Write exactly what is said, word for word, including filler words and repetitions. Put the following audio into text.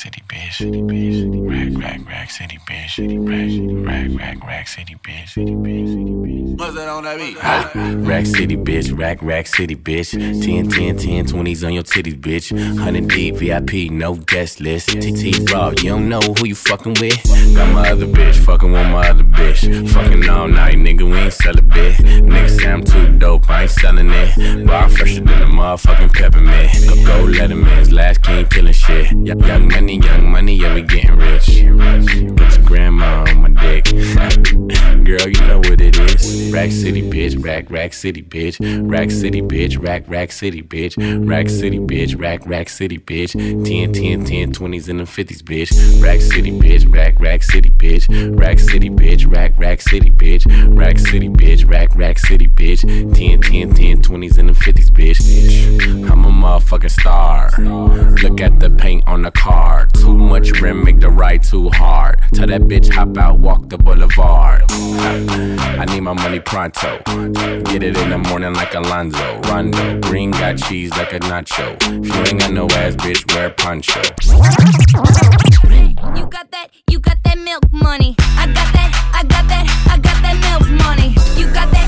city, bitch. Rack, rack, rack city, bitch. Rack, rack, rack, rack city, bitch. What's that on that beat? Rack city, bitch. Rack, rack city, bitch. ten, ten, ten, twenties on your titties, bitch. one hundred deep, V I P, no guest list. T T Raw, you don't know who you fucking with. Got my other bitch, fucking with my other bitch. Fucking all night, nigga, we ain't sell a bit. Nigga say I'm too dope, I ain't selling it. But I'm fresher than a motherfucking peppermint. Go, go Letterman's last king killing shit. Young money, young money, yeah, we getting rich. Get your grandma on my dick. Girl, you know what it is. Rack City, bitch. Rack, rack city, bitch. Rack City, bitch. Rack, rack city, bitch. Rack City, bitch. Rack, rack city, bitch. ten, ten, ten, twenties and the fifties, bitch. Rack City, bitch. Rack, rack city, bitch. Rack City, bitch. Rack, rack city, bitch. Rack City, bitch. Rack, rack city, bitch. ten, ten, ten, twenties and the fifties, bitch. I'm a motherfucking star. Look at the paint on the car. Too much rim, make the ride too hard. Tell that bitch hop out, walk the boulevard. I need my money pronto. Get it in the morning like Alonzo. Rondo, green got cheese like a nacho. If you ain't got no ass, bitch, wear a poncho. You got that, you got that milk money. I got that, I got that, I got that milk money. You got that.